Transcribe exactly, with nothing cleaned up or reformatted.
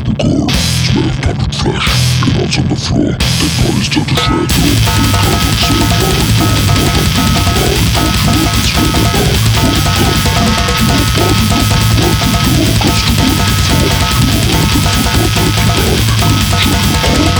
the car, smell of putrid flesh, and odds on the floor, dead bodies dug to shreds.